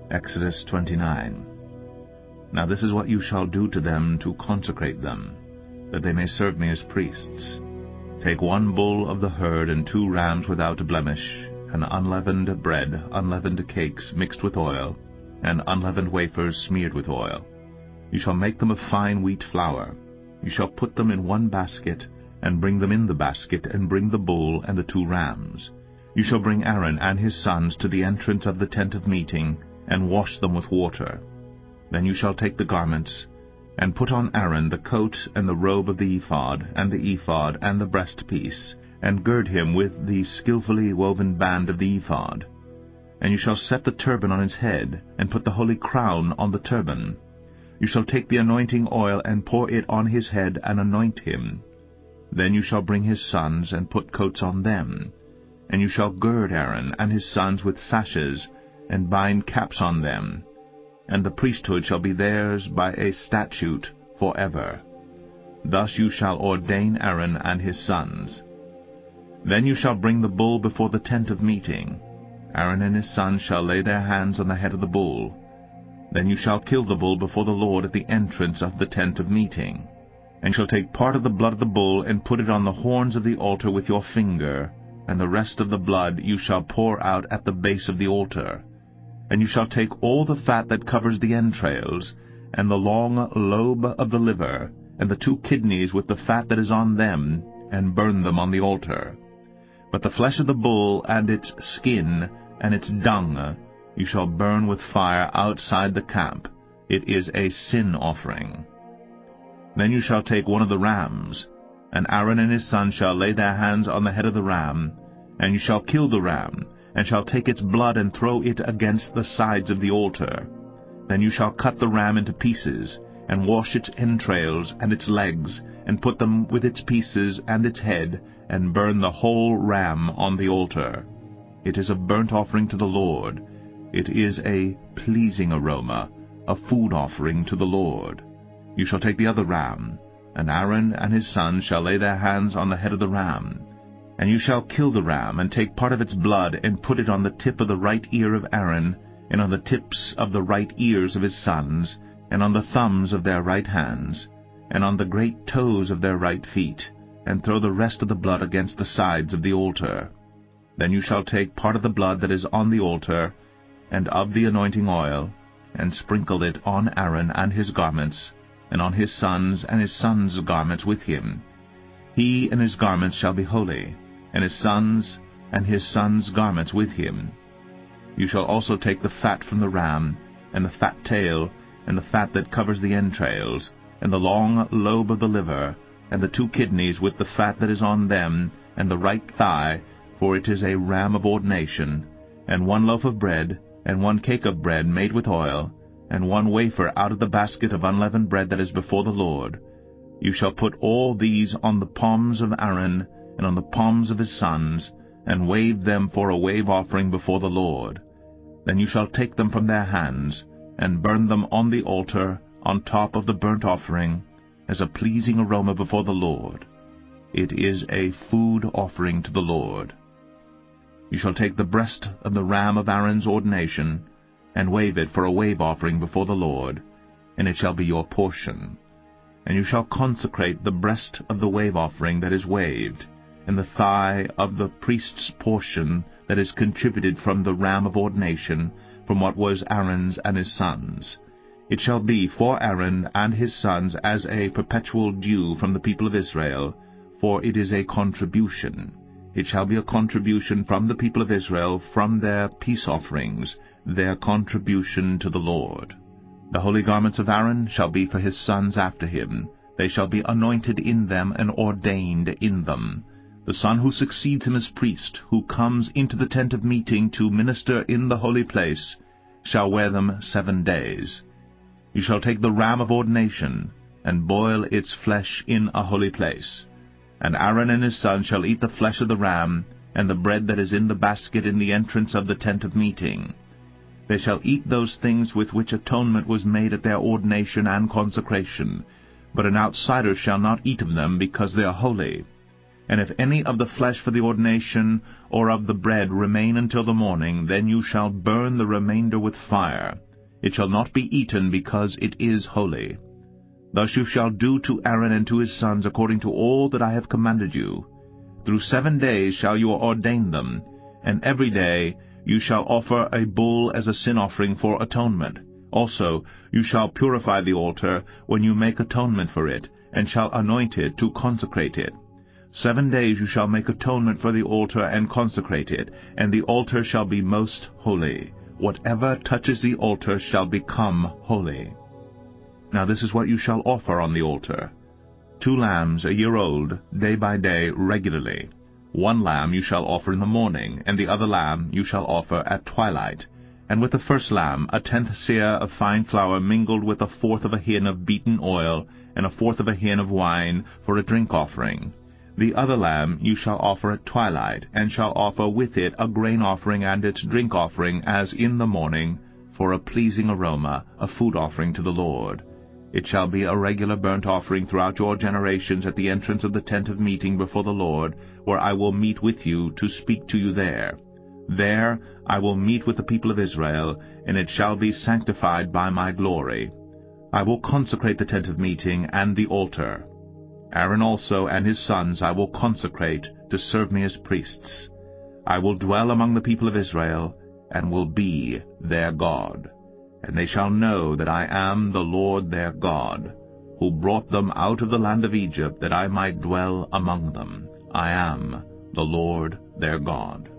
Exodus 29. Now this is what you shall do to them to consecrate them, that they may serve me as priests. Take 1 bull of the herd and 2 rams without blemish, and unleavened bread, unleavened cakes mixed with oil, and unleavened wafers smeared with oil. You shall make them of fine wheat flour. You shall put them in 1 basket, and bring them in the basket, and bring the bull and the 2 rams. You shall bring Aaron and his sons to the entrance of the tent of meeting, and wash them with water. Then you shall take the garments, and put on Aaron the coat and the robe of the ephod, and the ephod and the breastpiece, and gird him with the skillfully woven band of the ephod. And you shall set the turban on his head, and put the holy crown on the turban. You shall take the anointing oil, and pour it on his head, and anoint him. Then you shall bring his sons, and put coats on them. And you shall gird Aaron and his sons with sashes, and bind caps on them. And the priesthood shall be theirs by a statute forever. Thus you shall ordain Aaron and his sons. Then you shall bring the bull before the tent of meeting. Aaron and his sons shall lay their hands on the head of the bull. Then you shall kill the bull before the Lord at the entrance of the tent of meeting. And shall take part of the blood of the bull, and put it on the horns of the altar with your finger, and the rest of the blood you shall pour out at the base of the altar. And you shall take all the fat that covers the entrails, and the long lobe of the liver, and the 2 kidneys with the fat that is on them, and burn them on the altar. But the flesh of the bull, and its skin, and its dung, you shall burn with fire outside the camp. It is a sin offering. Then you shall take 1 of the rams, and Aaron and his sons shall lay their hands on the head of the ram, and you shall kill the ram, and shall take its blood and throw it against the sides of the altar. Then you shall cut the ram into pieces, and wash its entrails and its legs, and put them with its pieces and its head, and burn the whole ram on the altar. It is a burnt offering to the Lord. It is a pleasing aroma, a food offering to the Lord. You shall take the other ram, and Aaron and his sons shall lay their hands on the head of the ram. And you shall kill the ram, and take part of its blood, and put it on the tip of the right ear of Aaron, and on the tips of the right ears of his sons, and on the thumbs of their right hands, and on the great toes of their right feet, and throw the rest of the blood against the sides of the altar. Then you shall take part of the blood that is on the altar, and of the anointing oil, and sprinkle it on Aaron and his garments, and on his sons and his sons' garments with him. He and his garments shall be holy, and his sons and his sons' garments with him. You shall also take the fat from the ram, and the fat tail, and the fat that covers the entrails, and the long lobe of the liver, and the 2 kidneys with the fat that is on them, and the right thigh, for it is a ram of ordination, and 1 loaf of bread, and 1 cake of bread made with oil, and 1 wafer out of the basket of unleavened bread that is before the Lord. You shall put all these on the palms of Aaron, and on the palms of his sons, and wave them for a wave offering before the Lord. Then you shall take them from their hands, and burn them on the altar on top of the burnt offering, as a pleasing aroma before the Lord. It is a food offering to the Lord. You shall take the breast of the ram of Aaron's ordination, and wave it for a wave offering before the Lord, and it shall be your portion. And you shall consecrate the breast of the wave offering that is waved, and the thigh of the priest's portion that is contributed from the ram of ordination, from what was Aaron's and his sons. It shall be for Aaron and his sons as a perpetual due from the people of Israel, for it is a contribution. It shall be a contribution from the people of Israel, from their peace offerings, their contribution to the Lord. The holy garments of Aaron shall be for his sons after him. They shall be anointed in them and ordained in them. The son who succeeds him as priest, who comes into the tent of meeting to minister in the holy place, shall wear them 7 days. You shall take the ram of ordination, and boil its flesh in a holy place. And Aaron and his sons shall eat the flesh of the ram, and the bread that is in the basket in the entrance of the tent of meeting. They shall eat those things with which atonement was made at their ordination and consecration, but an outsider shall not eat of them, because they are holy. And if any of the flesh for the ordination or of the bread remain until the morning, then you shall burn the remainder with fire. It shall not be eaten, because it is holy. Thus you shall do to Aaron and to his sons according to all that I have commanded you. Through 7 days shall you ordain them, and every day you shall offer a bull as a sin offering for atonement. Also you shall purify the altar when you make atonement for it, and shall anoint it to consecrate it. 7 days you shall make atonement for the altar and consecrate it, and the altar shall be most holy. Whatever touches the altar shall become holy. Now this is what you shall offer on the altar: 2 lambs a year old, day by day, regularly. 1 lamb you shall offer in the morning, and the other lamb you shall offer at twilight. And with the first lamb 1/10 seah of fine flour mingled with 1/4 of a hin of beaten oil, and 1/4 of a hin of wine for a drink offering. The other lamb you shall offer at twilight, and shall offer with it a grain offering and its drink offering as in the morning, for a pleasing aroma, a food offering to the Lord. It shall be a regular burnt offering throughout your generations at the entrance of the tent of meeting before the Lord, where I will meet with you to speak to you there. There I will meet with the people of Israel, and it shall be sanctified by my glory. I will consecrate the tent of meeting and the altar. Aaron also and his sons I will consecrate to serve me as priests. I will dwell among the people of Israel, and will be their God. And they shall know that I am the Lord their God, who brought them out of the land of Egypt, that I might dwell among them. I am the Lord their God.